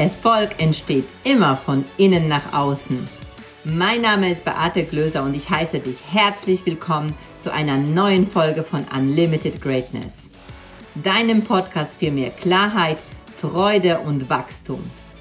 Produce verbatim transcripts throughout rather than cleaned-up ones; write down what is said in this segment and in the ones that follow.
Erfolg entsteht immer von innen nach außen. Mein Name ist Beate Glöser und ich heiße dich herzlich willkommen zu einer neuen Folge von Unlimited Greatness, deinem Podcast für mehr Klarheit, Freude und Wachstum.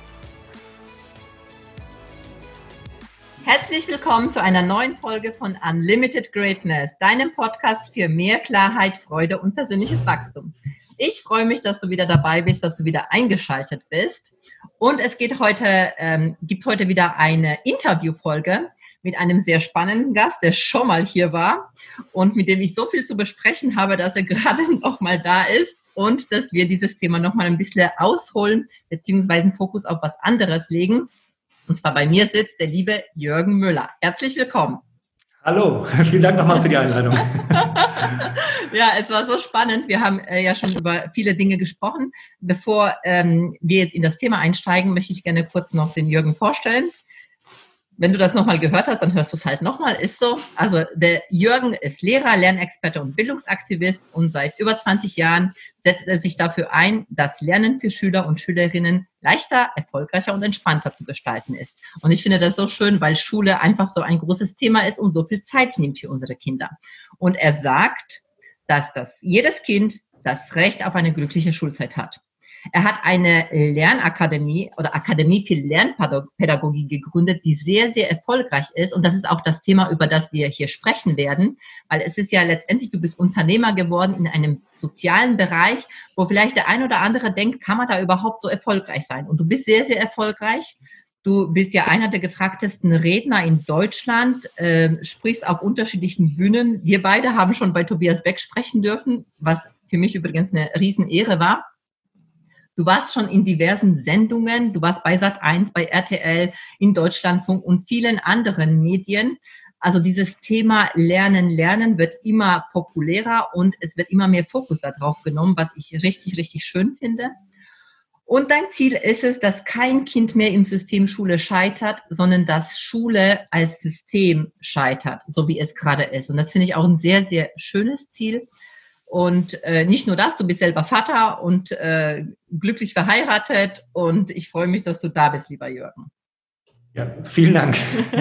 Herzlich willkommen zu einer neuen Folge von Unlimited Greatness, deinem Podcast für mehr Klarheit, Freude und persönliches Wachstum. Ich freue mich, dass du wieder dabei bist, dass du wieder eingeschaltet bist. Und es geht heute, ähm, gibt heute wieder eine Interviewfolge mit einem sehr spannenden Gast, der schon mal hier war und mit dem ich so viel zu besprechen habe, dass er gerade noch mal da ist und dass wir dieses Thema noch mal ein bisschen ausholen beziehungsweise einen Fokus auf was anderes legen. Und zwar bei mir sitzt der liebe Jürgen Müller. Herzlich willkommen. Hallo, vielen Dank nochmal für die Einladung. Ja, es war so spannend. Wir haben äh, ja schon über viele Dinge gesprochen. Bevor ähm, wir jetzt in das Thema einsteigen, möchte ich gerne kurz noch den Jürgen vorstellen. Wenn du das nochmal gehört hast, dann hörst du es halt nochmal. Ist so. Also der Jürgen ist Lehrer, Lernexperte und Bildungsaktivist und seit über zwanzig Jahren setzt er sich dafür ein, dass Lernen für Schüler und Schülerinnen leichter, erfolgreicher und entspannter zu gestalten ist. Und ich finde das so schön, weil Schule einfach so ein großes Thema ist und so viel Zeit nimmt für unsere Kinder. Und er sagt, dass das jedes Kind das Recht auf eine glückliche Schulzeit hat. Er hat eine Lernakademie oder Akademie für Lernpädagogik gegründet, die sehr, sehr erfolgreich ist. Und das ist auch das Thema, über das wir hier sprechen werden. Weil es ist ja letztendlich, du bist Unternehmer geworden in einem sozialen Bereich, wo vielleicht der ein oder andere denkt, kann man da überhaupt so erfolgreich sein? Und du bist sehr, sehr erfolgreich. Du bist ja einer der gefragtesten Redner in Deutschland, äh, sprichst auf unterschiedlichen Bühnen. Wir beide haben schon bei Tobias Beck sprechen dürfen, was für mich übrigens eine Riesenehre war. Du warst schon in diversen Sendungen, du warst bei Sat eins, bei R T L, in Deutschlandfunk und vielen anderen Medien. Also dieses Thema Lernen, Lernen wird immer populärer und es wird immer mehr Fokus darauf genommen, was ich richtig, richtig schön finde. Und dein Ziel ist es, dass kein Kind mehr im System Schule scheitert, sondern dass Schule als System scheitert, so wie es gerade ist. Und das finde ich auch ein sehr, sehr schönes Ziel. Und äh, nicht nur das, du bist selber Vater und äh, glücklich verheiratet und ich freue mich, dass du da bist, lieber Jürgen. Ja, vielen Dank.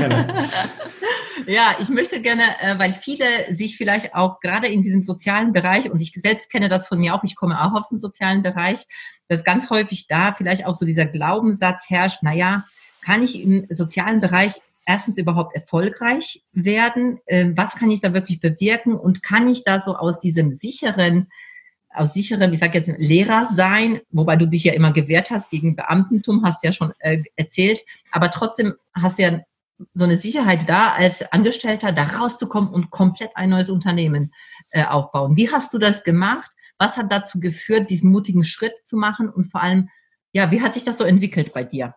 Ja, ich möchte gerne, äh, weil viele sich vielleicht auch gerade in diesem sozialen Bereich, und ich selbst kenne das von mir auch, ich komme auch aus dem sozialen Bereich, dass ganz häufig da vielleicht auch so dieser Glaubenssatz herrscht, naja, kann ich im sozialen Bereich erstens überhaupt erfolgreich werden? Was kann ich da wirklich bewirken? Und kann ich da so aus diesem sicheren, aus sicherem, ich sage jetzt Lehrer sein, wobei du dich ja immer gewehrt hast gegen Beamtentum, hast ja schon äh, erzählt, aber trotzdem hast du ja so eine Sicherheit da, als Angestellter da rauszukommen und komplett ein neues Unternehmen äh, aufbauen. Wie hast du das gemacht? Was hat dazu geführt, diesen mutigen Schritt zu machen? Und vor allem, ja, wie hat sich das so entwickelt bei dir?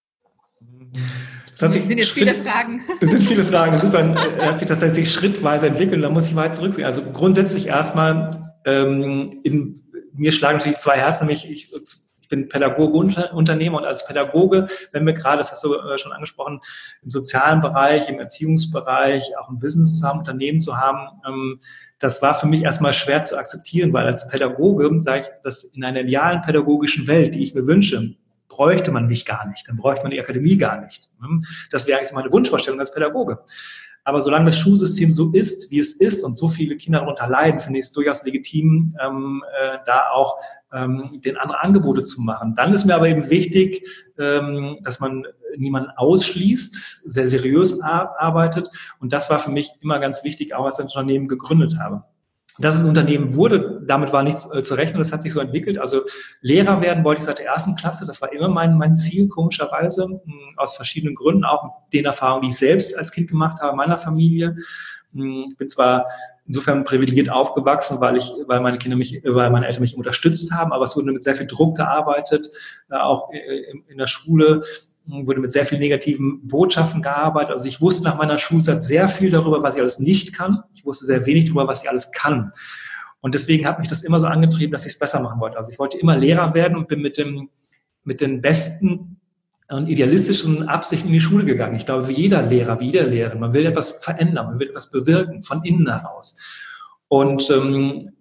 Das, das sind jetzt Schritt, viele Fragen. Das sind viele Fragen. Insofern hat sich das tatsächlich schrittweise entwickelt. Da muss ich weit zurücksehen. Also grundsätzlich erstmal, ähm, in mir schlagen natürlich zwei Herzen, nämlich ich, ich bin Pädagoge und Unternehmer und als Pädagoge, wenn wir gerade, das hast du schon angesprochen, im sozialen Bereich, im Erziehungsbereich, auch ein Business zu haben, Unternehmen zu haben, ähm, das war für mich erstmal schwer zu akzeptieren, weil als Pädagoge sage ich, dass in einer idealen pädagogischen Welt, die ich mir wünsche, bräuchte man mich gar nicht, dann bräuchte man die Akademie gar nicht. Das wäre eigentlich so meine Wunschvorstellung als Pädagoge. Aber solange das Schulsystem so ist, wie es ist und so viele Kinder darunter leiden, finde ich es durchaus legitim, ähm, äh, da auch ähm, den andere Angebote zu machen. Dann ist mir aber eben wichtig, ähm, dass man niemanden ausschließt, sehr seriös ar- arbeitet. Und das war für mich immer ganz wichtig, auch als ich das Unternehmen gegründet habe. Dass es ein Unternehmen wurde, damit war nichts äh, zu rechnen, das hat sich so entwickelt. Also Lehrer werden wollte ich seit der ersten Klasse, das war immer mein, mein Ziel, komischerweise, mh, aus verschiedenen Gründen, auch mit den Erfahrungen, die ich selbst als Kind gemacht habe, in meiner Familie. Ich bin zwar insofern privilegiert aufgewachsen, weil ich, weil meine Kinder mich, weil meine Eltern mich unterstützt haben, aber es wurde mit sehr viel Druck gearbeitet, äh, auch in, in der Schule. Wurde mit sehr vielen negativen Botschaften gearbeitet. Also ich wusste nach meiner Schulzeit sehr viel darüber, was ich alles nicht kann. Ich wusste sehr wenig darüber, was ich alles kann. Und deswegen hat mich das immer so angetrieben, dass ich es besser machen wollte. Also ich wollte immer Lehrer werden und bin mit dem, mit den besten und idealistischen Absichten in die Schule gegangen. Ich glaube, wie jeder Lehrer, wie jede Lehrerin, man will etwas verändern, man will etwas bewirken, von innen heraus. Und ähm,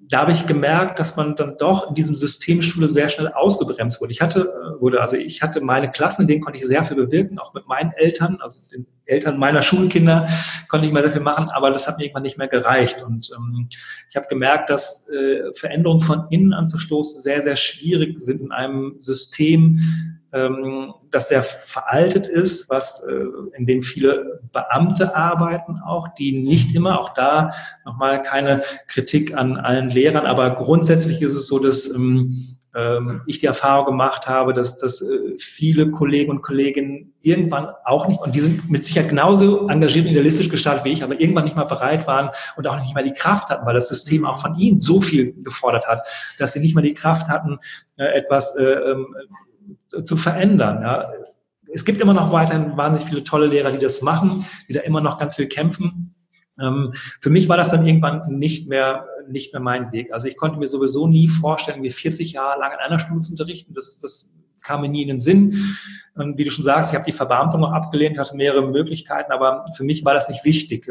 da habe ich gemerkt, dass man dann doch in diesem System Schule sehr schnell ausgebremst wurde. Ich hatte, wurde, also ich hatte meine Klassen, in denen konnte ich sehr viel bewirken, auch mit meinen Eltern, also den Eltern meiner Schulkinder konnte ich mal sehr viel machen, aber das hat mir irgendwann nicht mehr gereicht. Und ähm, ich habe gemerkt, dass äh, Veränderungen von innen anzustoßen sehr, sehr schwierig sind in einem System, ähm, das sehr veraltet ist, was äh, in dem viele Beamte arbeiten auch, die nicht immer, auch da nochmal keine Kritik an allen Lehrern, aber grundsätzlich ist es so, dass ähm, ich die Erfahrung gemacht habe, dass, dass viele Kollegen und Kolleginnen irgendwann auch nicht, und die sind mit Sicherheit genauso engagiert und idealistisch gestartet wie ich, aber irgendwann nicht mal bereit waren und auch nicht mal die Kraft hatten, weil das System auch von ihnen so viel gefordert hat, dass sie nicht mal die Kraft hatten, etwas äh, zu verändern. Ja. Es gibt immer noch weiterhin wahnsinnig viele tolle Lehrer, die das machen, die da immer noch ganz viel kämpfen. Ähm, für mich war das dann irgendwann nicht mehr, nicht mehr mein Weg. Also ich konnte mir sowieso nie vorstellen, mir vierzig Jahre lang in einer Schule zu unterrichten. Das, das kam mir nie in den Sinn. Und wie du schon sagst, ich habe die Verbeamtung noch abgelehnt, hatte mehrere Möglichkeiten, aber für mich war das nicht wichtig.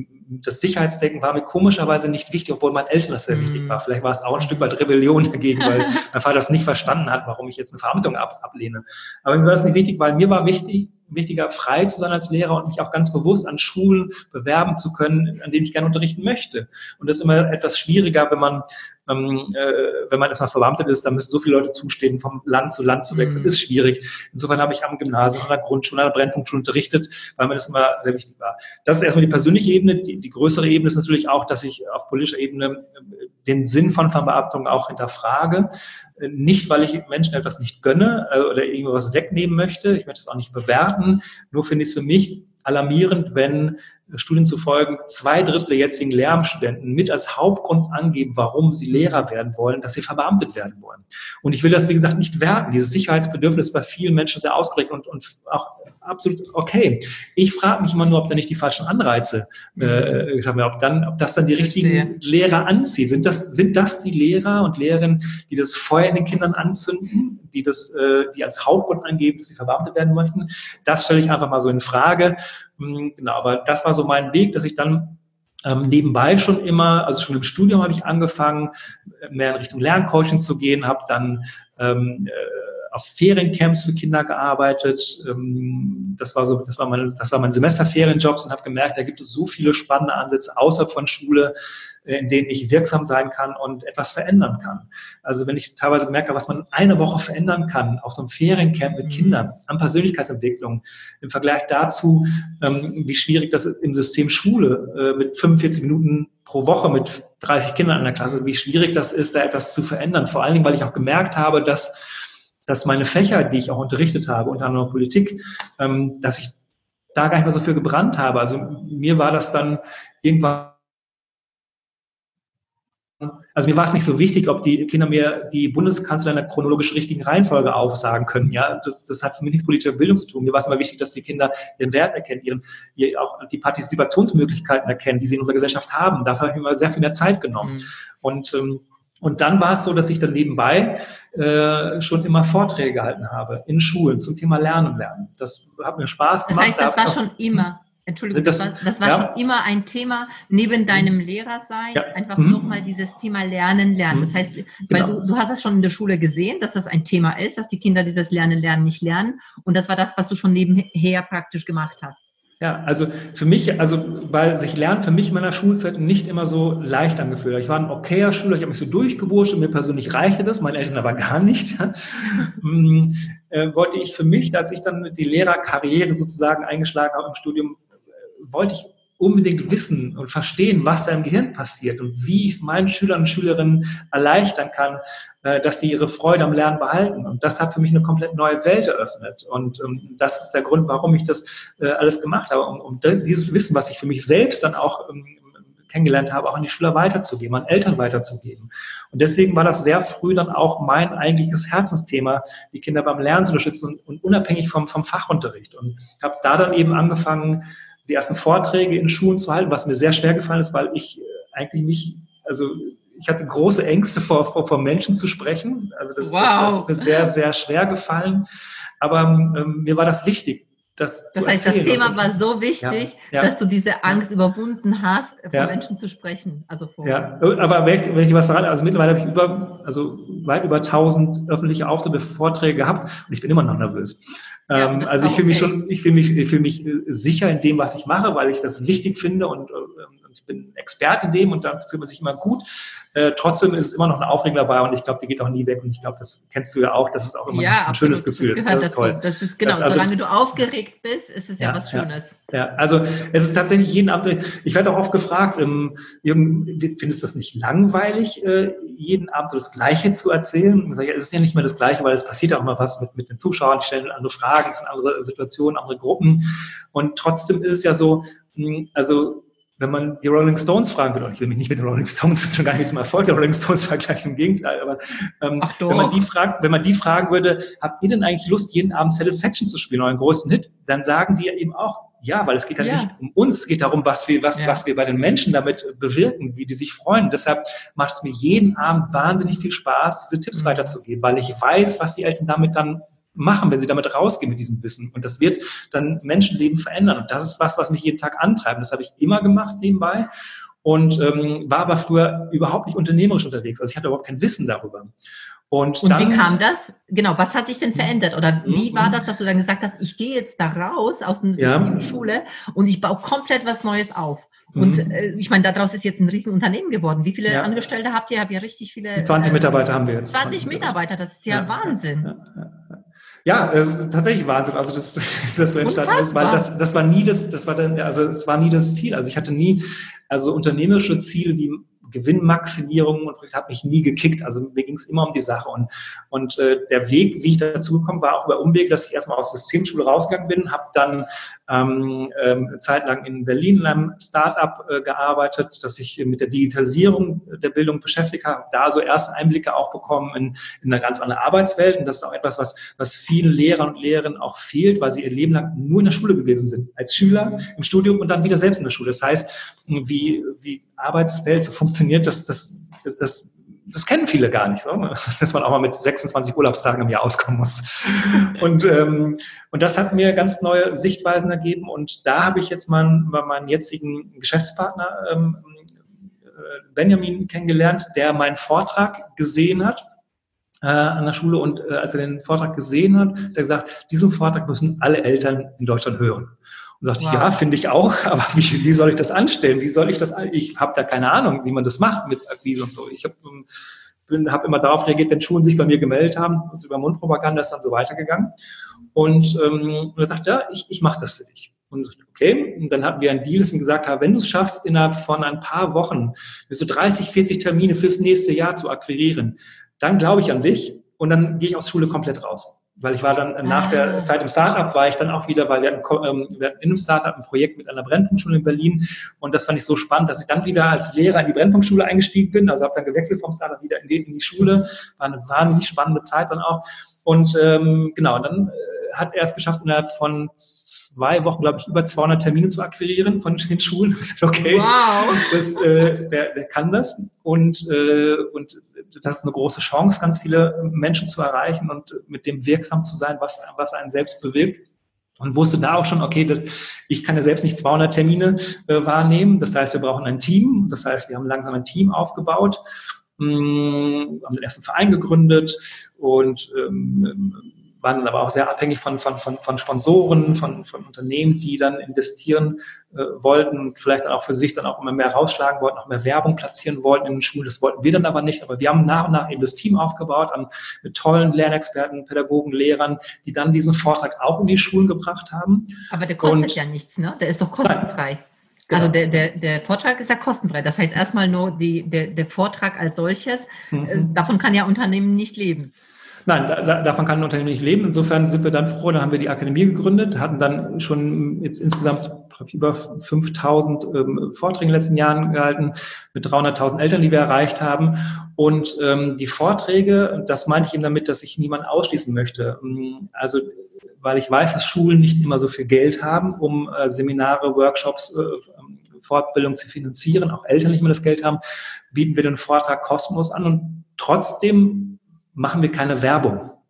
Das Sicherheitsdenken war mir komischerweise nicht wichtig, obwohl meinen Eltern das sehr mm. wichtig war. Vielleicht war es auch ein Stück weit Rebellion dagegen, weil mein Vater das nicht verstanden hat, warum ich jetzt eine Verbeamtung ab, ablehne. Aber mir war das nicht wichtig, weil mir war wichtig, wichtiger, frei zu sein als Lehrer und mich auch ganz bewusst an Schulen bewerben zu können, an denen ich gerne unterrichten möchte. Und das ist immer etwas schwieriger, wenn man ähm, äh, wenn man erstmal verbeamtet ist, dann müssen so viele Leute zustehen, vom Land zu Land zu wechseln, mhm. ist schwierig. Insofern habe ich am Gymnasium, an der Grundschule, an der Brennpunktschule unterrichtet, weil mir das immer sehr wichtig war. Das ist erstmal die persönliche Ebene. Die, die größere Ebene ist natürlich auch, dass ich auf politischer Ebene den Sinn von Verbeamtung auch hinterfrage. Nicht, weil ich Menschen etwas nicht gönne oder irgendwas wegnehmen möchte. Ich möchte es auch nicht bewerten. Nur finde ich es für mich alarmierend, wenn Studien zufolge zwei Drittel der jetzigen Lehramtsstudenten mit als Hauptgrund angeben, warum sie Lehrer werden wollen, dass sie verbeamtet werden wollen. Und ich will das, wie gesagt, nicht werten. Dieses Sicherheitsbedürfnis ist bei vielen Menschen sehr ausgeprägt und, und auch absolut okay. Ich frage mich immer nur, ob da nicht die falschen Anreize äh, haben, ob dann, ob das dann die richtigen Lehrer anzieht. Sind das, sind das die Lehrer und Lehrerinnen, die das Feuer in den Kindern anzünden, die das, äh, die als Hauptgrund angeben, dass sie verbeamtet werden möchten? Das stelle ich einfach mal so in Frage. Genau, aber das war so mein Weg, dass ich dann ähm, nebenbei schon immer, also schon im Studium habe ich angefangen, mehr in Richtung Lerncoaching zu gehen, habe dann ähm, äh, auf Feriencamps für Kinder gearbeitet. Ähm, das war so, das war meine, das war mein Semesterferienjobs und habe gemerkt, da gibt es so viele spannende Ansätze außerhalb von Schule, in denen ich wirksam sein kann und etwas verändern kann. Also wenn ich teilweise gemerkt habe, was man eine Woche verändern kann auf so einem Feriencamp mit Kindern an Persönlichkeitsentwicklung im Vergleich dazu, ähm, wie schwierig das ist im System Schule äh, mit fünfundvierzig Minuten pro Woche mit dreißig Kindern in der Klasse, wie schwierig das ist, da etwas zu verändern. Vor allen Dingen, weil ich auch gemerkt habe, dass, dass meine Fächer, die ich auch unterrichtet habe, unter anderem Politik, ähm, dass ich da gar nicht mehr so viel gebrannt habe. Also mir war das dann irgendwann Also mir war es nicht so wichtig, ob die Kinder mir die Bundeskanzler in der chronologisch richtigen Reihenfolge aufsagen können. Ja, das, das hat für mich nichts mit politischer Bildung zu tun. Mir war es immer wichtig, dass die Kinder ihren Wert erkennen, ihren, ihr auch die Partizipationsmöglichkeiten erkennen, die sie in unserer Gesellschaft haben. Dafür habe ich mir mal sehr viel mehr Zeit genommen. Mhm. Und ähm, und dann war es so, dass ich dann nebenbei äh, schon immer Vorträge gehalten habe in Schulen zum Thema Lernen und Lernen. Das hat mir Spaß gemacht. Das heißt, das war schon immer. Entschuldigung, das, das war, das war ja. schon immer ein Thema neben deinem Lehrersein, ja. einfach mhm. nochmal dieses Thema Lernen, Lernen. Das heißt, weil genau. du, du hast es schon in der Schule gesehen, dass das ein Thema ist, dass die Kinder dieses Lernen, Lernen nicht lernen. Und das war das, was du schon nebenher praktisch gemacht hast. Ja, also für mich, also weil sich Lernen für mich in meiner Schulzeit nicht immer so leicht angefühlt hat. Ich war ein okayer Schüler, ich habe mich so durchgewurscht und mir persönlich reichte das, meine Eltern aber gar nicht. ähm, äh, wollte ich für mich, als ich dann die Lehrerkarriere sozusagen eingeschlagen habe im Studium, äh, wollte ich unbedingt wissen und verstehen, was da im Gehirn passiert und wie ich es meinen Schülern und Schülerinnen erleichtern kann, äh, dass sie ihre Freude am Lernen behalten. Und das hat für mich eine komplett neue Welt eröffnet. Und ähm, das ist der Grund, warum ich das äh, alles gemacht habe, um, um das, dieses Wissen, was ich für mich selbst dann auch ähm, kennengelernt habe, auch an die Schüler weiterzugeben, an Eltern weiterzugeben. Und deswegen war das sehr früh dann auch mein eigentliches Herzensthema, die Kinder beim Lernen zu unterstützen und, und unabhängig vom, vom Fachunterricht. Und habe da dann eben angefangen, die ersten Vorträge in Schulen zu halten, was mir sehr schwer gefallen ist, weil ich eigentlich mich, also ich hatte große Ängste vor, vor, vor Menschen zu sprechen. Also das, wow. das, das ist mir sehr, sehr schwer gefallen. Aber ähm, mir war das wichtig, das, das zu heißt, erzählen. Das Thema war so wichtig, ja, ja, dass du diese Angst überwunden hast, vor ja, Menschen zu sprechen. Also vor ja, aber wenn ich, wenn ich was verrate, also mittlerweile habe ich über, also weit über tausend öffentliche Auftritte, Vorträge gehabt und ich bin immer noch nervös. Ja, ähm, also ich fühle okay. mich schon, ich fühle mich, ich fühle mich sicher in dem, was ich mache, weil ich das wichtig finde und, und ich bin Experte in dem und da fühlt man sich immer gut. Äh, trotzdem ist es immer noch eine Aufregung dabei und ich glaube, die geht auch nie weg und ich glaube, das kennst du ja auch, das ist auch immer ja, ein absolut. schönes Gefühl. Das gehört das ist dazu. toll. Das ist genau, das, also solange das, du aufgeregt bist, ist es ja, ja was Schönes. Ja, ja, also es ist tatsächlich jeden Abend, ich werde auch oft gefragt, ähm, Jürgen, findest du das nicht langweilig, äh, jeden Abend so das Gleiche zu erzählen? Und ich sage, es ist ja nicht mehr das Gleiche, weil es passiert ja auch mal was mit, mit den Zuschauern, die stellen andere Fragen, es sind andere Situationen, andere Gruppen und trotzdem ist es ja so, mh, also wenn man die Rolling Stones fragen will, und ich will mich nicht mit den Rolling Stones, schon gar nicht mit dem Erfolg der Rolling Stones vergleichen, im Gegenteil, aber ähm, wenn man die fragt, wenn man die fragen würde, habt ihr denn eigentlich Lust, jeden Abend Satisfaction zu spielen, euren größten Hit? Dann sagen die eben auch, ja, weil es geht ja, ja. nicht um uns, es geht darum, was wir, was, ja. was wir bei den Menschen damit bewirken, wie die sich freuen. Deshalb macht es mir jeden Abend wahnsinnig viel Spaß, diese Tipps mhm. weiterzugeben, weil ich weiß, was die Eltern damit dann machen, wenn sie damit rausgehen mit diesem Wissen. Und das wird dann Menschenleben verändern. Und das ist was, was mich jeden Tag antreibt. Das habe ich immer gemacht nebenbei und ähm, war aber früher überhaupt nicht unternehmerisch unterwegs. Also ich hatte überhaupt kein Wissen darüber. Und, und dann, wie kam das? Genau, was hat sich denn verändert? Oder wie war das, dass du dann gesagt hast, ich gehe jetzt da raus aus dem System ja. Schule und ich baue komplett was Neues auf? Und mhm. äh, ich meine, daraus ist jetzt ein Riesenunternehmen geworden. Wie viele ja. Angestellte habt ihr? Habt ihr richtig viele? zwanzig äh, Mitarbeiter haben wir jetzt. zwanzig Mitarbeiter, das ist ja, ja Wahnsinn. Ja, ja, ja. Ja, es ist tatsächlich Wahnsinn, also das, das so entstanden ist, weil das, das war nie das, das war dann, also es war nie das Ziel. Also ich hatte nie, also unternehmerische Ziele wie Gewinnmaximierung und hat mich nie gekickt. Also mir ging es immer um die Sache. Und, und äh, der Weg, wie ich dazu gekommen war, auch über Umwege, dass ich erstmal aus der Systemschule rausgegangen bin, habe dann ähm, ähm, eine Zeit lang in Berlin in einem Start-up äh, gearbeitet, das sich mit der Digitalisierung der Bildung beschäftigt habe, da so erste Einblicke auch bekommen in, in eine ganz andere Arbeitswelt. Und das ist auch etwas, was, was vielen Lehrern und Lehrerinnen auch fehlt, weil sie ihr Leben lang nur in der Schule gewesen sind, als Schüler im Studium und dann wieder selbst in der Schule. Das heißt, wie, wie Arbeitswelt so funktioniert, das, das, das, das, das kennen viele gar nicht, so, dass man auch mal mit sechsundzwanzig Urlaubstagen im Jahr auskommen muss. Und, ähm, und das hat mir ganz neue Sichtweisen ergeben und da habe ich jetzt meinen, meinen jetzigen Geschäftspartner ähm, Benjamin kennengelernt, der meinen Vortrag gesehen hat äh, an der Schule und äh, als er den Vortrag gesehen hat, hat er gesagt, diesen Vortrag müssen alle Eltern in Deutschland hören. Und sagte wow. ich, ja, finde ich auch, aber wie, wie soll ich das anstellen? Wie soll ich das, ich habe da keine Ahnung, wie man das macht mit Akquise und so. Ich habe hab immer darauf reagiert, wenn Schulen sich bei mir gemeldet haben und über Mundpropaganda ist dann so weitergegangen. Und, ähm, und er sagt, ja, ich, ich mache das für dich. Und ich, okay, und dann hatten wir einen Deal, dass wir gesagt haben, wenn du es schaffst, innerhalb von ein paar Wochen bis zu dreißig, vierzig Termine fürs nächste Jahr zu akquirieren, dann glaube ich an dich und dann gehe ich aus Schule komplett raus. Weil ich war dann äh, nach ah. der Zeit im Startup, war ich dann auch wieder, weil wir hatten, ähm, wir hatten in einem Startup ein Projekt mit einer Brennpunktschule in Berlin und das fand ich so spannend, dass ich dann wieder als Lehrer in die Brennpunktschule eingestiegen bin, also habe dann gewechselt vom Startup wieder in die, in die Schule, war eine wahnsinnig spannende Zeit dann auch und ähm, genau, dann äh, hat er es geschafft, innerhalb von zwei Wochen, glaube ich, über zweihundert Termine zu akquirieren von den Schulen. Ich gesagt, okay, wow. das, äh, der, der kann das und, äh, und das ist eine große Chance, ganz viele Menschen zu erreichen und mit dem wirksam zu sein, was, was einen selbst bewirkt. Und wusste da auch schon, okay, das, ich kann ja selbst nicht zweihundert Termine äh, wahrnehmen. Das heißt, wir brauchen ein Team. Das heißt, wir haben langsam ein Team aufgebaut, mh, haben den ersten Verein gegründet und ähm, waren aber auch sehr abhängig von, von, von, von Sponsoren, von, von Unternehmen, die dann investieren äh, wollten und vielleicht dann auch für sich dann auch immer mehr rausschlagen wollten, auch mehr Werbung platzieren wollten in den Schulen. Das wollten wir dann aber nicht. Aber wir haben nach und nach eben das Team aufgebaut an, mit tollen Lernexperten, Pädagogen, Lehrern, die dann diesen Vortrag auch in die Schulen gebracht haben. Aber der kostet und, ja nichts, ne? Der ist doch kostenfrei. Genau. Also der, der, der Vortrag ist ja kostenfrei. Das heißt erstmal nur die, der, der Vortrag als solches. Mhm. Äh, davon kann ja Unternehmen nicht leben. Nein, da, davon kann ein Unternehmen nicht leben. Insofern sind wir dann froh, dann haben wir die Akademie gegründet, hatten dann schon jetzt insgesamt glaube ich, über fünftausend ähm, Vorträge in den letzten Jahren gehalten, mit dreihunderttausend Eltern, die wir erreicht haben. Und ähm, die Vorträge, das meinte ich eben damit, dass ich niemanden ausschließen möchte. Also weil ich weiß, dass Schulen nicht immer so viel Geld haben, um äh, Seminare, Workshops, äh, Fortbildung zu finanzieren, auch Eltern nicht mehr das Geld haben, bieten wir den Vortrag kostenlos an und trotzdem machen wir keine Werbung.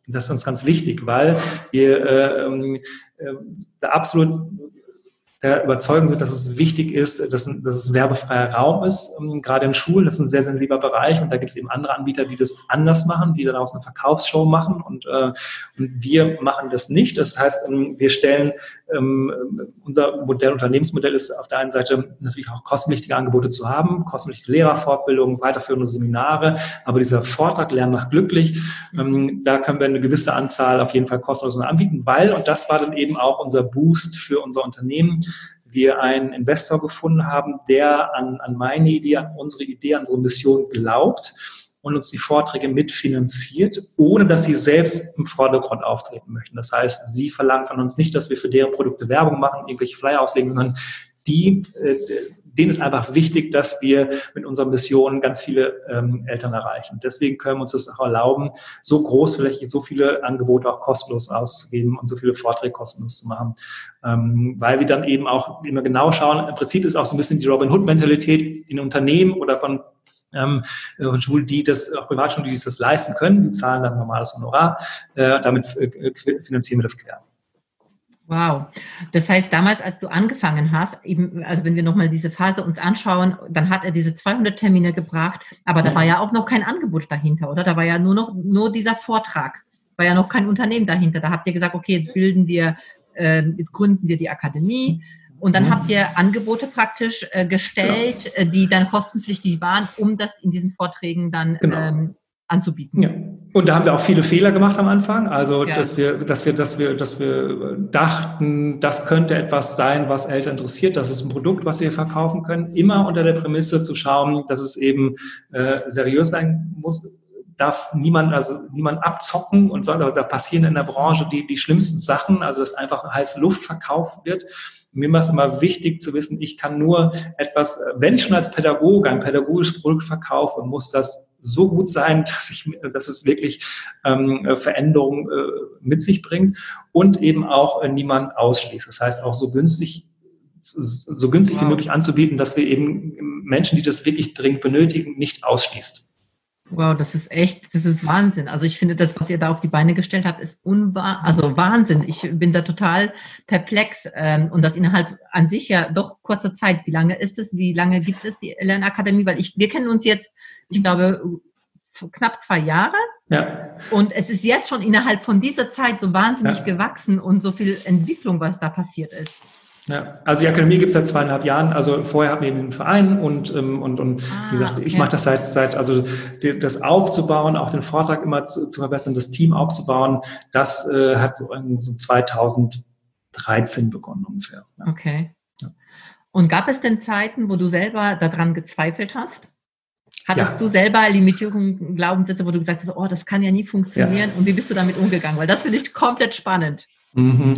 Das ist uns ganz wichtig, weil wir äh, äh, da absolut der Überzeugung sind, dass es wichtig ist, dass, dass es ein werbefreier Raum ist, um, gerade in Schulen. Das ist ein sehr sensibler Bereich und da gibt es eben andere Anbieter, die das anders machen, die daraus eine Verkaufsshow machen und, äh, und wir machen das nicht. Das heißt, ähm, wir stellen, ähm, unser Modell, Unternehmensmodell ist auf der einen Seite natürlich auch kostenpflichtige Angebote zu haben, kostenpflichtige Lehrerfortbildung, weiterführende Seminare, aber dieser Vortrag Lernen macht glücklich, ähm, da können wir eine gewisse Anzahl auf jeden Fall kostenlos anbieten, weil, und das war dann eben auch unser Boost für unser Unternehmen, wir einen Investor gefunden haben, der an, an meine Idee, an unsere Idee, an unsere Mission glaubt und uns die Vorträge mitfinanziert, ohne dass sie selbst im Vordergrund auftreten möchten. Das heißt, sie verlangen von uns nicht, dass wir für deren Produkte Werbung machen, irgendwelche Flyer auslegen, sondern die, äh, denen ist einfach wichtig, dass wir mit unserer Mission ganz viele ähm, Eltern erreichen. Deswegen können wir uns das auch erlauben, so großflächig so viele Angebote auch kostenlos auszugeben und so viele Vorträge kostenlos zu machen. Ähm, weil wir dann eben auch immer genau schauen, im Prinzip ist auch so ein bisschen die Robin-Hood-Mentalität in Unternehmen oder von ähm, Schulen, die das, auch Privatschulen, die das leisten können, die zahlen dann normales Honorar, äh, damit äh, finanzieren wir das quer. Wow. Das heißt, damals, als du angefangen hast, eben, also wenn wir nochmal diese Phase uns anschauen, dann hat er diese zweihundert Termine gebracht, aber da war ja auch noch kein Angebot dahinter, oder? Da war ja nur noch, nur dieser Vortrag, war ja noch kein Unternehmen dahinter. Da habt ihr gesagt, okay, jetzt bilden wir, äh, jetzt gründen wir die Akademie und dann habt ihr Angebote praktisch äh, gestellt, äh, die dann kostenpflichtig waren, um das in diesen Vorträgen dann genau. ähm, anzubieten. Ja. Und da haben wir auch viele Fehler gemacht am Anfang. Also, ja. dass wir, dass wir, dass wir, dass wir dachten, das könnte etwas sein, was Eltern interessiert. Das ist ein Produkt, was wir verkaufen können. Immer unter der Prämisse zu schauen, dass es eben äh, seriös sein muss. Darf niemand, also niemand abzocken und so. Da passieren in der Branche die, die schlimmsten Sachen. Also, dass einfach heiße Luft verkauft wird. Mir war es immer wichtig zu wissen, ich kann nur etwas, wenn ich schon als Pädagoge ein pädagogisches Produkt verkaufe, muss das so gut sein, dass ich, dass es wirklich ähm, Veränderungen äh, mit sich bringt und eben auch äh, niemand ausschließt. Das heißt auch so günstig, so, so günstig wow. wie möglich anzubieten, dass wir eben Menschen, die das wirklich dringend benötigen, nicht ausschließt. Wow, das ist echt, das ist Wahnsinn. Also ich finde, das, was ihr da auf die Beine gestellt habt, ist unwahr, also Wahnsinn. Ich bin da total perplex ähm, und das innerhalb an sich ja doch kurzer Zeit. Wie lange ist es? Wie lange gibt es die Lernakademie? Weil ich, wir kennen uns jetzt, ich glaube, knapp zwei Jahre. Ja. Und es ist jetzt schon innerhalb von dieser Zeit so wahnsinnig ja. gewachsen und so viel Entwicklung, was da passiert ist. Ja, also die Akademie gibt es seit zweieinhalb Jahren. Also vorher hatten wir eben einen Verein und und und ah, wie gesagt, okay. ich mache das seit seit also das aufzubauen, auch den Vortrag immer zu, zu verbessern, das Team aufzubauen. Das äh, hat so, so zweitausenddreizehn begonnen ungefähr. Ja. Okay. Ja. Und gab es denn Zeiten, wo du selber daran gezweifelt hast? Hattest ja. du selber Limitierungen, Glaubenssätze, wo du gesagt hast, oh, das kann ja nie funktionieren? Ja. Und wie bist du damit umgegangen? Weil das finde ich komplett spannend. Mhm.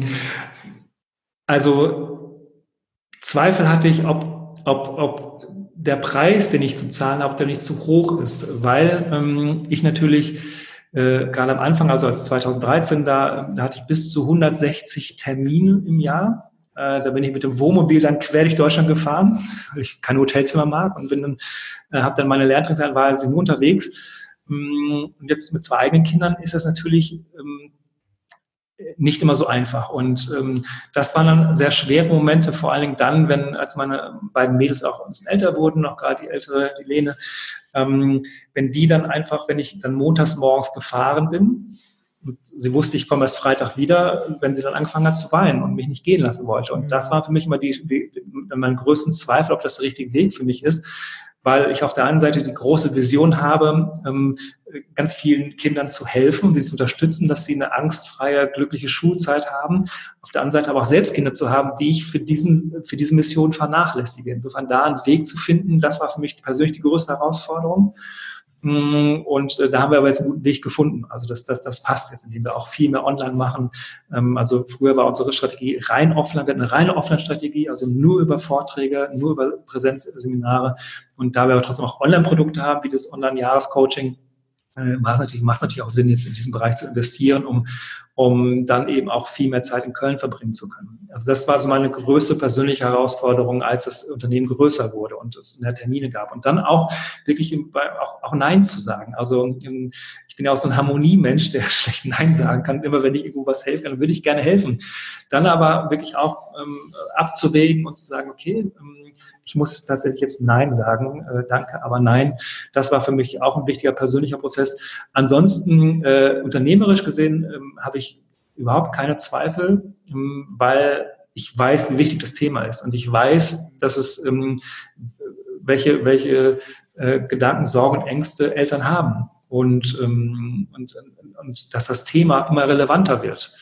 Also Zweifel hatte ich, ob, ob, ob der Preis, den ich zu zahlen habe, ob der nicht zu hoch ist, weil ähm, ich natürlich äh, gerade am Anfang, also als zweitausenddreizehn, da, da hatte ich bis zu hundertsechzig Termine im Jahr. Äh, da bin ich mit dem Wohnmobil dann quer durch Deutschland gefahren, weil ich kein Hotelzimmer mag und bin dann, äh, habe dann meine Lerntrainings, war also nur unterwegs. Und jetzt mit zwei eigenen Kindern ist das natürlich ähm, nicht immer so einfach. Und ähm, das waren dann sehr schwere Momente, vor allen Dingen dann, wenn, als meine beiden Mädels auch ein bisschen älter wurden, noch gerade die ältere, die Lene, ähm, wenn die dann einfach, wenn ich dann montags morgens gefahren bin und sie wusste, ich komme erst Freitag wieder, wenn sie dann angefangen hat zu weinen und mich nicht gehen lassen wollte. Und das war für mich immer die, die, mein größten Zweifel, ob das der richtige Weg für mich ist, weil ich auf der einen Seite die große Vision habe, ähm, ganz vielen Kindern zu helfen, sie zu unterstützen, dass sie eine angstfreie, glückliche Schulzeit haben. Auf der anderen Seite aber auch selbst Kinder zu haben, die ich für diesen, für diese Mission vernachlässige. Insofern da einen Weg zu finden, das war für mich persönlich die größte Herausforderung. Und da haben wir aber jetzt einen guten Weg gefunden. Also das, das, das passt jetzt, indem wir auch viel mehr online machen. Also früher war unsere Strategie rein offline, wir hatten eine reine Offline-Strategie, also nur über Vorträge, nur über Präsenzseminare. Und da wir aber trotzdem auch Online-Produkte haben, wie das Online-Jahrescoaching, äh, macht es natürlich, macht es natürlich auch Sinn, jetzt in diesen Bereich zu investieren, um, um dann eben auch viel mehr Zeit in Köln verbringen zu können. Also das war so meine größte persönliche Herausforderung, als das Unternehmen größer wurde und es mehr Termine gab. Und dann auch wirklich auch, auch Nein zu sagen. Also ich bin ja auch so ein Harmoniemensch, der schlecht Nein sagen kann. Immer wenn ich irgendwo was helfen kann, würde ich gerne helfen. Dann aber wirklich auch ähm, abzuwägen und zu sagen, okay, ähm, ich muss tatsächlich jetzt Nein sagen, äh, danke, aber nein. Das war für mich auch ein wichtiger persönlicher Prozess. Ansonsten, äh, unternehmerisch gesehen, ähm, habe ich überhaupt keine Zweifel, ähm, weil ich weiß, wie wichtig das Thema ist. Und ich weiß, dass es, ähm, welche, welche äh, Gedanken, Sorgen, Ängste Eltern haben. Und, ähm, und, und dass das Thema immer relevanter wird.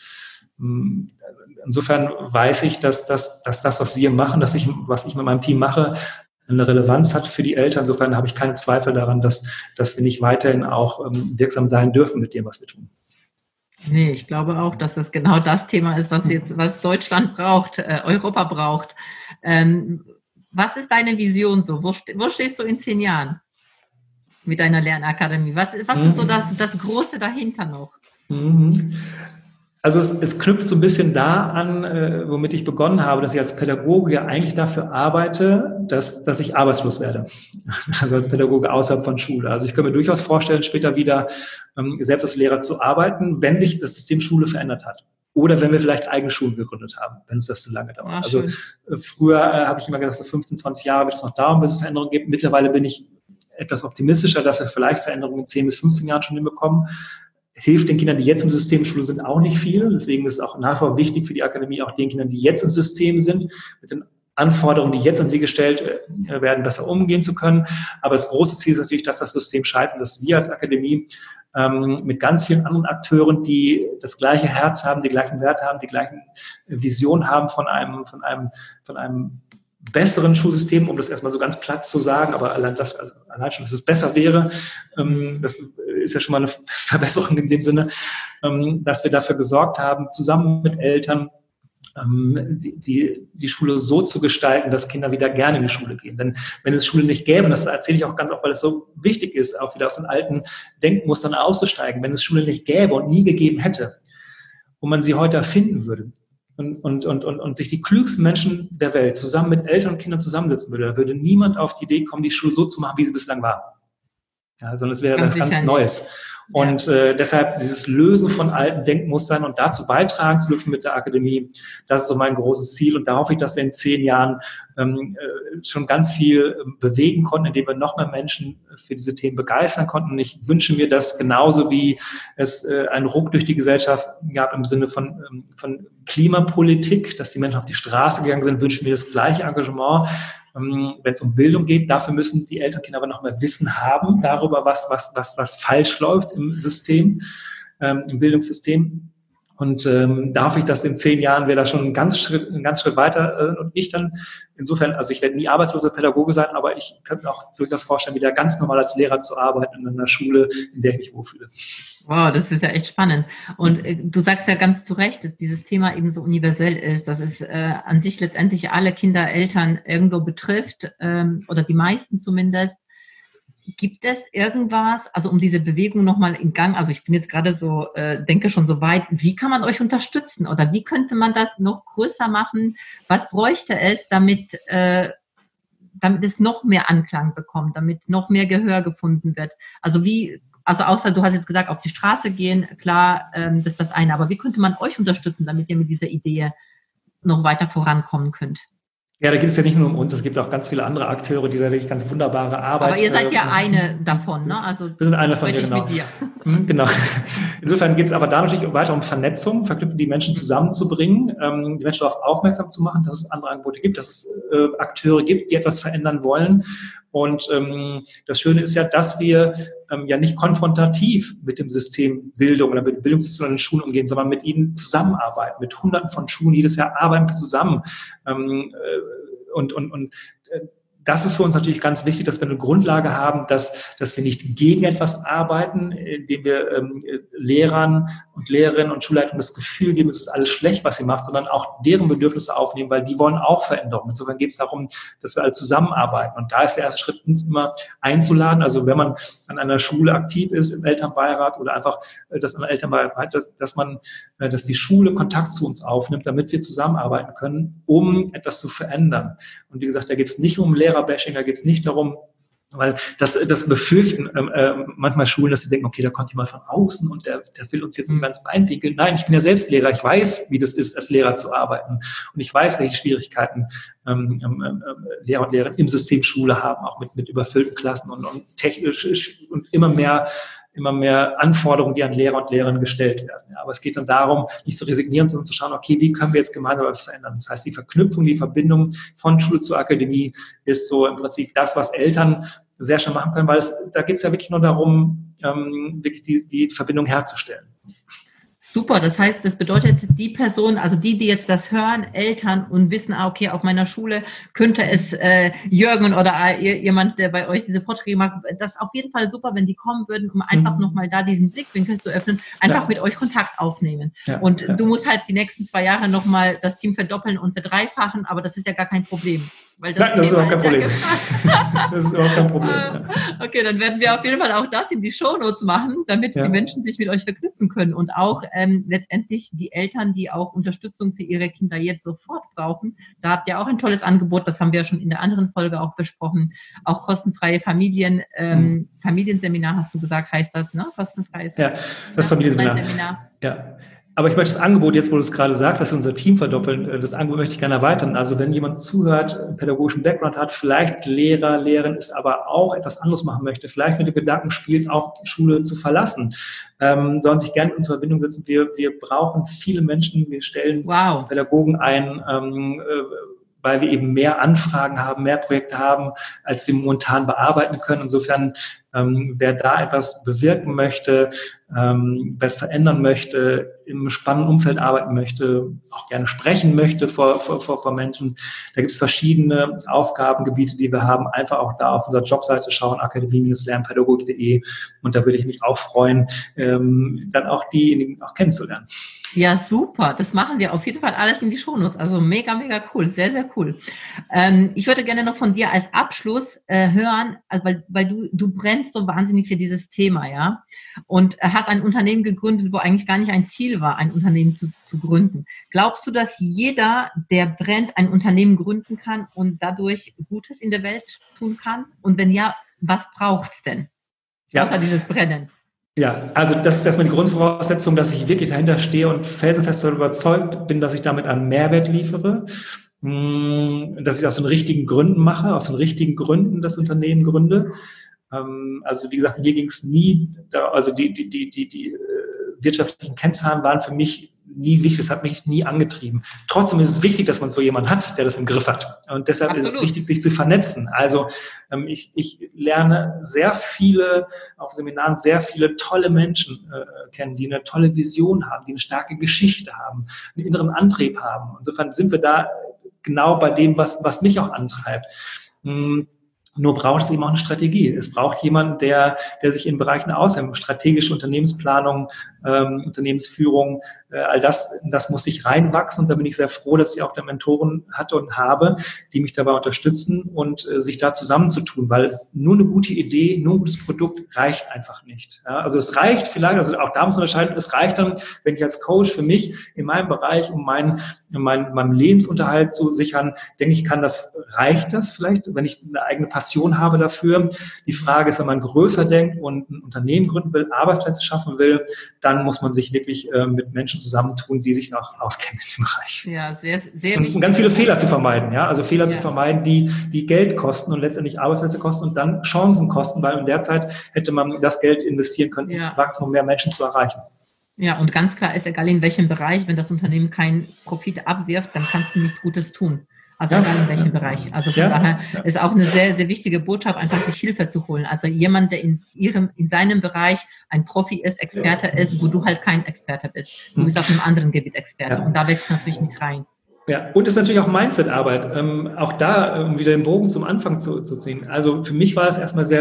Insofern weiß ich, dass, dass, dass das, was wir machen, dass ich, was ich mit meinem Team mache, eine Relevanz hat für die Eltern. Insofern habe ich keine Zweifel daran, dass, dass wir nicht weiterhin auch ähm, wirksam sein dürfen mit dem, was wir tun. Nee, ich glaube auch, dass das genau das Thema ist, was jetzt, was Deutschland braucht, äh, Europa braucht. Ähm, was ist deine Vision so? Wo, wo stehst du in zehn Jahren mit deiner Lernakademie? Was, was mhm. ist so das, das Große dahinter noch? Mhm. Also es, es knüpft so ein bisschen da an, äh, womit ich begonnen habe, dass ich als Pädagoge ja eigentlich dafür arbeite, dass, dass ich arbeitslos werde. Also als Pädagoge außerhalb von Schule. Also ich kann mir durchaus vorstellen, später wieder ähm, selbst als Lehrer zu arbeiten, wenn sich das System Schule verändert hat. Oder wenn wir vielleicht eigene Schulen gegründet haben, wenn es das zu lange dauert. Ach, also äh, früher äh, habe ich immer gedacht, so fünfzehn, zwanzig Jahre wird es noch dauern, bis es Veränderungen gibt. Mittlerweile bin ich etwas optimistischer, dass wir vielleicht Veränderungen in zehn bis fünfzehn Jahren schon hinbekommen. Hilft den Kindern, die jetzt im System Schule sind, auch nicht viel. Deswegen ist es auch nach wie vor wichtig für die Akademie, auch den Kindern, die jetzt im System sind, mit den Anforderungen, die jetzt an sie gestellt werden, besser umgehen zu können. Aber das große Ziel ist natürlich, dass das System scheitert, dass wir als Akademie ähm, mit ganz vielen anderen Akteuren, die das gleiche Herz haben, die gleichen Werte haben, die gleichen Visionen haben von einem, von einem, von einem besseren Schulsystem, um das erstmal so ganz platt zu sagen, aber allein das, also allein schon, dass es besser wäre, ähm, das ist ja schon mal eine Verbesserung in dem Sinne, ähm, dass wir dafür gesorgt haben, zusammen mit Eltern ähm, die, die, die Schule so zu gestalten, dass Kinder wieder gerne in die Schule gehen. Denn wenn es Schule nicht gäbe, und das erzähle ich auch ganz oft, weil es so wichtig ist, auch wieder aus den alten Denkmustern auszusteigen, wenn es Schule nicht gäbe und nie gegeben hätte und man sie heute erfinden würde, Und, und, und, und, und sich die klügsten Menschen der Welt zusammen mit Eltern und Kindern zusammensetzen würde, da würde niemand auf die Idee kommen, die Schule so zu machen, wie sie bislang war. Ja, sondern es wäre ganz, ganz Neues. Und äh, deshalb dieses Lösen von alten Denkmustern und dazu beitragen zu dürfen mit der Akademie, das ist so mein großes Ziel. Und da hoffe ich, dass wir in zehn Jahren ähm, äh, schon ganz viel äh, bewegen konnten, indem wir noch mehr Menschen für diese Themen begeistern konnten. Und ich wünsche mir das genauso, wie es äh, einen Ruck durch die Gesellschaft gab im Sinne von, ähm, von Klimapolitik, dass die Menschen auf die Straße gegangen sind, wünschen wir das gleiche Engagement. Wenn es um Bildung geht, dafür müssen die Elternkinder aber noch mehr Wissen haben darüber, was, was, was, was falsch läuft im System, ähm, im Bildungssystem. Und ähm, da hoffe ich, dass in zehn Jahren wir da schon einen ganz Schritt, einen ganz Schritt weiter äh, und ich dann insofern, also ich werde nie arbeitsloser Pädagoge sein, aber ich könnte mir auch durchaus vorstellen, wieder ganz normal als Lehrer zu arbeiten in einer Schule, in der ich mich wohlfühle. Wow, das ist ja echt spannend. Und äh, du sagst ja ganz zu Recht, dass dieses Thema eben so universell ist, dass es äh, an sich letztendlich alle Kinder, Eltern irgendwo betrifft, ähm, oder die meisten zumindest. Gibt es irgendwas, also um diese Bewegung nochmal in Gang, also ich bin jetzt gerade so, äh, denke schon so weit, wie kann man euch unterstützen oder wie könnte man das noch größer machen? Was bräuchte es, damit, äh, damit es noch mehr Anklang bekommt, damit noch mehr Gehör gefunden wird? Also wie, also außer du hast jetzt gesagt, auf die Straße gehen, klar, ähm, das ist das eine, aber wie könnte man euch unterstützen, damit ihr mit dieser Idee noch weiter vorankommen könnt? Ja, da geht es ja nicht nur um uns, es gibt auch ganz viele andere Akteure, die da wirklich ganz wunderbare Arbeit. Aber ihr seid ja äh, eine davon, ne? Also wir sind eine davon, genau. Mit dir. Genau. Insofern geht es aber da natürlich weiter um Vernetzung, verknüpfen die Menschen zusammenzubringen, ähm, die Menschen darauf aufmerksam zu machen, dass es andere Angebote gibt, dass es äh, Akteure gibt, die etwas verändern wollen. Und ähm, das Schöne ist ja, dass wir ähm, ja nicht konfrontativ mit dem System Bildung oder mit dem Bildungssystem in den Schulen umgehen, sondern mit ihnen zusammenarbeiten, mit Hunderten von Schulen jedes Jahr arbeiten wir zusammen. Ähm, äh, und und, und äh, das ist für uns natürlich ganz wichtig, dass wir eine Grundlage haben, dass, dass wir nicht gegen etwas arbeiten, indem wir ähm, Lehrern und Lehrerinnen und Schulleitungen das Gefühl geben, es ist alles schlecht, was sie macht, sondern auch deren Bedürfnisse aufnehmen, weil die wollen auch Veränderungen. Insofern geht es darum, dass wir alle zusammenarbeiten. Und da ist der erste Schritt, uns immer einzuladen. Also wenn man an einer Schule aktiv ist, im Elternbeirat oder einfach das an der Elternbeirat, dass, dass man, dass die Schule Kontakt zu uns aufnimmt, damit wir zusammenarbeiten können, um etwas zu verändern. Und wie gesagt, da geht es nicht um Lehrerbashing, da geht es nicht darum, weil das, das befürchten äh, manchmal Schulen, dass sie denken, okay, da kommt jemand von außen und der, der will uns jetzt ein ganz Bein pinkeln. Nein, ich bin ja selbst Lehrer, ich weiß, wie das ist, als Lehrer zu arbeiten. Und ich weiß, welche Schwierigkeiten ähm, ähm, Lehrer und Lehrerinnen im System Schule haben, auch mit, mit überfüllten Klassen und, und technisch und immer mehr immer mehr Anforderungen, die an Lehrer und Lehrerinnen gestellt werden. Ja, aber es geht dann darum, nicht zu resignieren, sondern zu schauen, okay, wie können wir jetzt gemeinsam was verändern? Das heißt, die Verknüpfung, die Verbindung von Schule zur Akademie ist so im Prinzip das, was Eltern sehr schnell machen können, weil es, da geht es ja wirklich nur darum, ähm, wirklich die, die Verbindung herzustellen. Super, das heißt, das bedeutet, die Person, also die, die jetzt das hören, Eltern und wissen, ah, okay, auf meiner Schule könnte es äh, Jürgen oder äh, jemand, der bei euch diese Vorträge macht, das ist auf jeden Fall super, wenn die kommen würden, um einfach mhm. nochmal da diesen Blickwinkel zu öffnen, einfach ja. mit euch Kontakt aufnehmen. Ja, und ja. du musst halt die nächsten zwei Jahre nochmal das Team verdoppeln und verdreifachen, aber das ist ja gar kein Problem. Weil das, Nein, das ist auch kein Problem. Das ist auch kein Problem. Okay, dann werden wir auf jeden Fall auch das in die Shownotes machen, damit ja. die Menschen sich mit euch verknüpfen können und auch ähm, letztendlich die Eltern, die auch Unterstützung für ihre Kinder jetzt sofort brauchen. Da habt ihr auch ein tolles Angebot, das haben wir schon in der anderen Folge auch besprochen. Auch kostenfreie Familien, ähm, hm. Familienseminar hast du gesagt, heißt das, ne? Kostenfreies ja, das Familienseminar. Familienseminar. Ja. Aber ich möchte das Angebot, jetzt wo du es gerade sagst, dass wir unser Team verdoppeln, das Angebot möchte ich gerne erweitern. Also wenn jemand zuhört, einen pädagogischen Background hat, vielleicht Lehrer, Lehrerin ist, aber auch etwas anderes machen möchte, vielleicht mit dem Gedanken spielt, auch die Schule zu verlassen, ähm, sollen sich gerne mit uns in Verbindung setzen. Wir, wir brauchen viele Menschen, wir stellen wow. Pädagogen ein, ähm, äh, weil wir eben mehr Anfragen haben, mehr Projekte haben, als wir momentan bearbeiten können. Insofern, ähm, wer da etwas bewirken möchte, ähm, was verändern möchte, im spannenden Umfeld arbeiten möchte, auch gerne sprechen möchte vor, vor, vor, vor Menschen, da gibt es verschiedene Aufgabengebiete, die wir haben. Einfach auch da auf unserer Jobseite schauen, akademie Bindestrich lernpädagogik Punkt de, und da würde ich mich auch freuen, ähm, dann auch diejenigen auch kennenzulernen. Ja, super. Das machen wir auf jeden Fall alles in die Shownotes. Also mega, mega cool. Sehr, sehr cool. Ähm, ich würde gerne noch von dir als Abschluss äh, hören, also weil, weil du, du brennst so wahnsinnig für dieses Thema, ja, und hast ein Unternehmen gegründet, wo eigentlich gar nicht ein Ziel war, ein Unternehmen zu, zu gründen. Glaubst du, dass jeder, der brennt, ein Unternehmen gründen kann und dadurch Gutes in der Welt tun kann? Und wenn ja, was braucht's denn? Ja. Außer dieses Brennen. Ja, also das ist erstmal die Grundvoraussetzung, dass ich wirklich dahinter stehe und felsenfest darüber überzeugt bin, dass ich damit einen Mehrwert liefere, dass ich aus den richtigen Gründen mache, aus den richtigen Gründen das Unternehmen gründe. Also wie gesagt, mir ging es nie, also die, die, die, die, die wirtschaftlichen Kennzahlen waren für mich nie wichtig, das hat mich nie angetrieben. Trotzdem ist es wichtig, dass man so jemanden hat, der das im Griff hat. Und deshalb Absolut. Ist es wichtig, sich zu vernetzen. Also ähm, ich, ich lerne sehr viele, auf Seminaren sehr viele tolle Menschen äh, kennen, die eine tolle Vision haben, die eine starke Geschichte haben, einen inneren Antrieb haben. Insofern sind wir da genau bei dem, was, was mich auch antreibt. Hm. Nur braucht es eben auch eine Strategie. Es braucht jemanden, der, der sich in Bereichen auskennt, strategische Unternehmensplanung, ähm, Unternehmensführung, äh, all das, das muss sich reinwachsen. Und da bin ich sehr froh, dass ich auch da Mentoren hatte und habe, die mich dabei unterstützen und äh, sich da zusammenzutun, weil nur eine gute Idee, nur ein gutes Produkt reicht einfach nicht. Ja, also es reicht vielleicht, also auch da muss man unterscheiden, es reicht dann, wenn ich als Coach für mich in meinem Bereich, um meinen, mein, meinem Lebensunterhalt zu sichern, denke ich, kann das, reicht das vielleicht, wenn ich eine eigene Passion habe dafür. Die Frage ist, wenn man größer denkt und ein Unternehmen gründen will, Arbeitsplätze schaffen will, dann muss man sich wirklich äh, mit Menschen zusammentun, die sich noch auskennen in dem Bereich. Ja, sehr, sehr und, wichtig. Und ganz viele Fehler zu vermeiden, ja, also Fehler ja. zu vermeiden, die, die Geld kosten und letztendlich Arbeitsplätze kosten und dann Chancen kosten, weil in der Zeit hätte man das Geld investieren können, um ja. zu wachsen, um mehr Menschen zu erreichen. Ja, und ganz klar ist, egal in welchem Bereich, wenn das Unternehmen keinen Profit abwirft, dann kannst du nichts Gutes tun. Also ja, egal in welchem ja. Bereich. Also von ja, daher ja. ist auch eine sehr, sehr wichtige Botschaft, einfach sich Hilfe zu holen. Also jemand, der in ihrem, in seinem Bereich ein Profi ist, Experte ja. ist, wo du halt kein Experte bist. Du bist auf einem anderen Gebiet Experte. Ja. Und da wächst du natürlich mit rein. Ja, und es ist natürlich auch Mindset-Arbeit. Ähm, auch da, um wieder den Bogen zum Anfang zu, zu ziehen. Also für mich war es erstmal sehr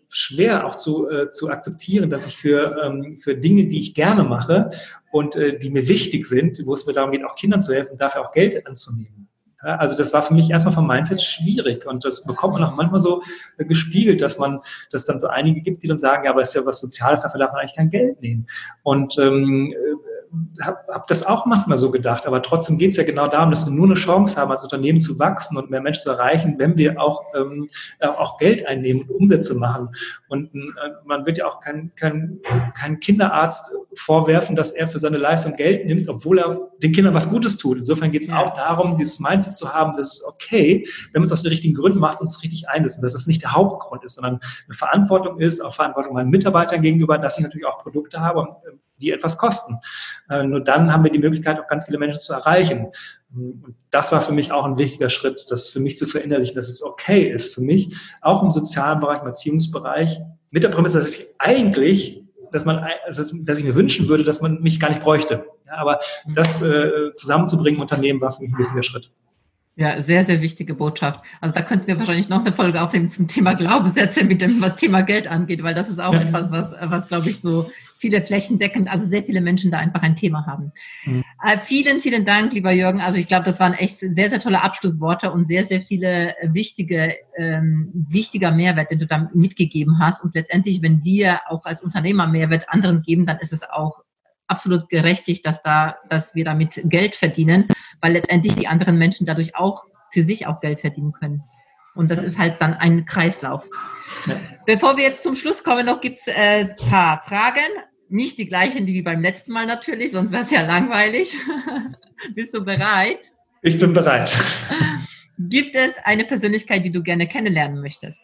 schwer auch zu, äh, zu akzeptieren, dass ich für, ähm, für Dinge, die ich gerne mache und äh, die mir wichtig sind, wo es mir darum geht, auch Kindern zu helfen, dafür auch Geld anzunehmen. Ja, also das war für mich erstmal vom Mindset schwierig und das bekommt man auch manchmal so äh, gespiegelt, dass man, dass dann so einige gibt, die dann sagen, ja, aber es ist ja was Soziales, dafür darf man eigentlich kein Geld nehmen. Und ähm, habe hab das auch manchmal so gedacht, aber trotzdem geht es ja genau darum, dass wir nur eine Chance haben, als Unternehmen zu wachsen und mehr Menschen zu erreichen, wenn wir auch, ähm, auch Geld einnehmen und Umsätze machen. Und äh, man wird ja auch kein, kein, kein Kinderarzt vorwerfen, dass er für seine Leistung Geld nimmt, obwohl er den Kindern was Gutes tut. Insofern geht es auch darum, dieses Mindset zu haben, dass es okay, wenn man es aus den richtigen Gründen macht und es richtig einsetzt, dass es nicht der Hauptgrund ist, sondern eine Verantwortung ist, auch Verantwortung meinen Mitarbeitern gegenüber, dass ich natürlich auch Produkte habe, die etwas kosten. Äh, nur dann haben wir die Möglichkeit, auch ganz viele Menschen zu erreichen. Und das war für mich auch ein wichtiger Schritt, das für mich zu verinnerlichen, dass es okay ist für mich, auch im sozialen Bereich, im Erziehungsbereich, mit der Prämisse, dass ich eigentlich, dass man, dass, dass ich mir wünschen würde, dass man mich gar nicht bräuchte. Ja, aber das äh, zusammenzubringen im Unternehmen war für mich ein wichtiger Schritt. Ja, sehr, sehr wichtige Botschaft. Also da könnten wir wahrscheinlich noch eine Folge aufnehmen zum Thema Glaubenssätze, mit dem, was Thema Geld angeht, weil das ist auch ja. etwas, was, was glaube ich, so viele flächendeckend, also sehr viele Menschen da einfach ein Thema haben. Mhm. Äh, vielen, vielen Dank, lieber Jürgen. Also ich glaube, das waren echt sehr, sehr tolle Abschlussworte und sehr, sehr viele wichtige, ähm, wichtiger Mehrwert, den du da mitgegeben hast. Und letztendlich, wenn wir auch als Unternehmer Mehrwert anderen geben, dann ist es auch absolut gerechtigt, dass da, dass wir damit Geld verdienen, weil letztendlich die anderen Menschen dadurch auch für sich auch Geld verdienen können. Und das ist halt dann ein Kreislauf. Ja. Bevor wir jetzt zum Schluss kommen, noch gibt's äh, ein paar Fragen. Nicht die gleichen, die wie beim letzten Mal natürlich, sonst wäre es ja langweilig. Bist du bereit? Ich bin bereit. Gibt es eine Persönlichkeit, die du gerne kennenlernen möchtest?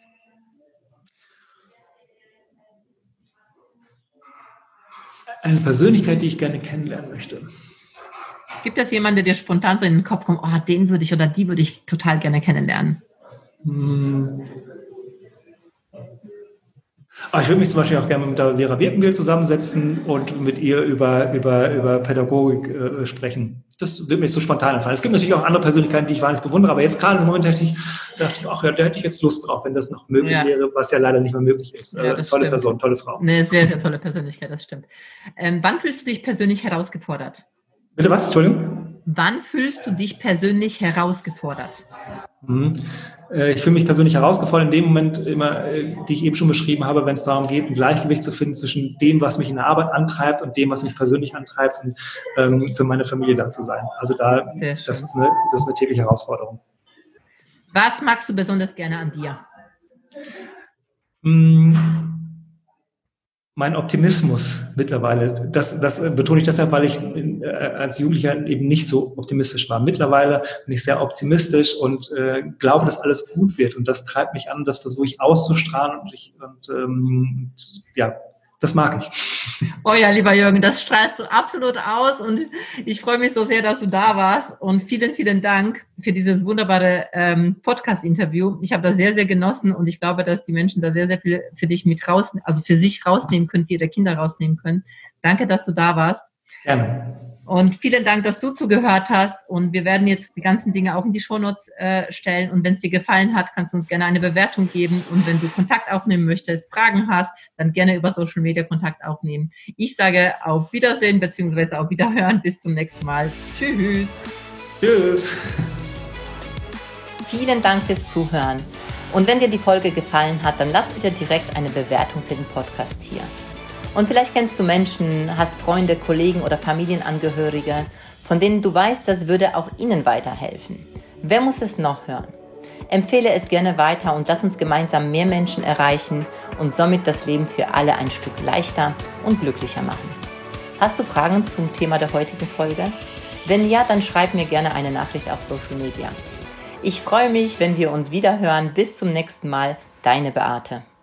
Eine Persönlichkeit, die ich gerne kennenlernen möchte. Gibt es jemanden, der dir spontan so in den Kopf kommt, oh, den würde ich oder die würde ich total gerne kennenlernen? Hm. Ah, ich würde mich zum Beispiel auch gerne mit der Vera Birkenbiel zusammensetzen und mit ihr über, über, über Pädagogik äh, sprechen. Das wird mir so spontan einfallen. Es gibt natürlich auch andere Persönlichkeiten, die ich wahnsinnig bewundere, aber jetzt gerade im Moment dachte ich, dachte ich, ach ja, da hätte ich jetzt Lust drauf, wenn das noch möglich ja. wäre, was ja leider nicht mehr möglich ist. Ja, äh, tolle stimmt. Person, tolle Frau. Eine sehr, sehr tolle Persönlichkeit, das stimmt. Ähm, wann fühlst du dich persönlich herausgefordert? Bitte was? Entschuldigung? Wann fühlst du dich persönlich herausgefordert? Mhm. Ich fühle mich persönlich herausgefordert in dem Moment immer, die ich eben schon beschrieben habe, wenn es darum geht, ein Gleichgewicht zu finden zwischen dem, was mich in der Arbeit antreibt und dem, was mich persönlich antreibt und ähm, für meine Familie da zu sein. Also da, das ist, eine, das ist eine tägliche Herausforderung. Was magst du besonders gerne an dir? Mhm. Mein Optimismus mittlerweile, das, das betone ich deshalb, weil ich äh, als Jugendlicher eben nicht so optimistisch war. Mittlerweile bin ich sehr optimistisch und äh, glaube, dass alles gut wird. Und das treibt mich an, das versuche ich auszustrahlen und, ich, und ähm, ja, das mag ich. Oh ja, lieber Jürgen, das strahlst du absolut aus und ich freue mich so sehr, dass du da warst und vielen, vielen Dank für dieses wunderbare ähm, Podcast-Interview. Ich habe das sehr, sehr genossen und ich glaube, dass die Menschen da sehr, sehr viel für dich mit raus, also für sich rausnehmen können, für ihre Kinder rausnehmen können. Danke, dass du da warst. Gerne. Und vielen Dank, dass du zugehört hast. Und wir werden jetzt die ganzen Dinge auch in die Shownotes äh, stellen. Und wenn es dir gefallen hat, kannst du uns gerne eine Bewertung geben. Und wenn du Kontakt aufnehmen möchtest, Fragen hast, dann gerne über Social Media Kontakt aufnehmen. Ich sage auf Wiedersehen bzw. auf Wiederhören. Bis zum nächsten Mal. Tschüss. Tschüss. Vielen Dank fürs Zuhören. Und wenn dir die Folge gefallen hat, dann lass bitte direkt eine Bewertung für den Podcast hier. Und vielleicht kennst du Menschen, hast Freunde, Kollegen oder Familienangehörige, von denen du weißt, das würde auch ihnen weiterhelfen. Wer muss es noch hören? Empfehle es gerne weiter und lass uns gemeinsam mehr Menschen erreichen und somit das Leben für alle ein Stück leichter und glücklicher machen. Hast du Fragen zum Thema der heutigen Folge? Wenn ja, dann schreib mir gerne eine Nachricht auf Social Media. Ich freue mich, wenn wir uns wieder hören. Bis zum nächsten Mal, deine Beate.